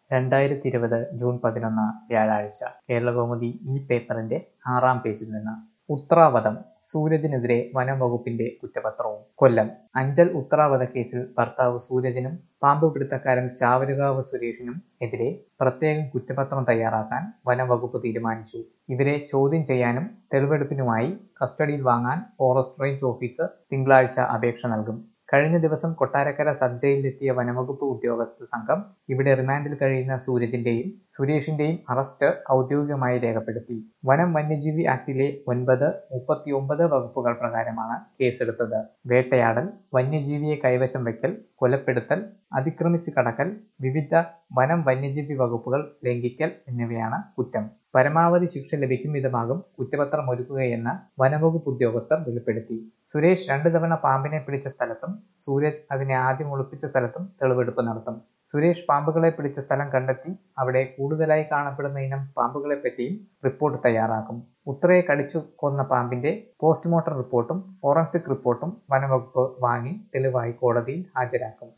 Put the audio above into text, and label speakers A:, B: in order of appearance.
A: 2020 June 11 വ്യാഴാഴ്ച കേരളകൗമുദി ഈ പേപ്പറിന്റെ 6-ാം പേജിൽ നിന്ന് ഉത്രാവധം സൂരജിനെതിരെ വനം വകുപ്പിന്റെ കുറ്റപത്രവും. കൊല്ലം അഞ്ചൽ ഉത്രാവധക്കേസിൽ ഭർത്താവ് സൂരജിനും പാമ്പ് പിടുത്തക്കാരൻ ചാവരുകാവ് സുരേഷിനും എതിരെ പ്രത്യേകം കുറ്റപത്രം തയ്യാറാക്കാൻ വനം വകുപ്പ് തീരുമാനിച്ചു. ഇവരെ ചോദ്യം ചെയ്യാനും തെളിവെടുപ്പിനുമായി കസ്റ്റഡിയിൽ വാങ്ങാൻ ഫോറസ്റ്റ് റേഞ്ച് ഓഫീസർ തിങ്കളാഴ്ച അപേക്ഷ നൽകും. കഴിഞ്ഞ ദിവസം കൊട്ടാരക്കര സബ് ജയിലിലെത്തിയ വനംവകുപ്പ് ഉദ്യോഗസ്ഥ സംഘം ഇവിടെ റിമാൻഡിൽ കഴിയുന്ന സൂരജിന്റെയും സുരേഷിന്റെയും അറസ്റ്റ് ഔദ്യോഗികമായി രേഖപ്പെടുത്തി. വനം വന്യജീവി ആക്ടിലെ 9, 39 വകുപ്പുകൾ പ്രകാരമാണ് കേസെടുത്തത്. വേട്ടയാടൽ, വന്യജീവിയെ കൈവശം വയ്ക്കൽ, കൊലപ്പെടുത്തൽ, അതിക്രമിച്ച് കടക്കൽ, വിവിധ വനം വന്യജീവി വകുപ്പുകൾ ലംഘിക്കൽ എന്നിവയാണ് കുറ്റം. പരമാവധി ശിക്ഷ ലഭിക്കും വിധമാകും കുറ്റപത്രമൊരുക്കുകയെന്ന് വനംവകുപ്പ് ഉദ്യോഗസ്ഥർ വെളിപ്പെടുത്തി. സുരേഷ് 2 തവണ പാമ്പിനെ പിടിച്ച സ്ഥലത്തും സൂരജ് അതിനെ ആദ്യം ഒളിപ്പിച്ച സ്ഥലത്തും തെളിവെടുപ്പ് നടത്തും. സുരേഷ് പാമ്പുകളെ പിടിച്ച സ്ഥലം കണ്ടെത്തി അവിടെ കൂടുതലായി കാണപ്പെടുന്ന ഇനം പാമ്പുകളെപ്പറ്റിയും റിപ്പോർട്ട് തയ്യാറാക്കും. ഉത്രയെ കടിച്ചു കൊന്ന പാമ്പിന്റെ പോസ്റ്റ്മോർട്ടം റിപ്പോർട്ടും ഫോറൻസിക് റിപ്പോർട്ടും വനംവകുപ്പ് വാങ്ങി തെളിവായി കോടതിയിൽ ഹാജരാക്കും.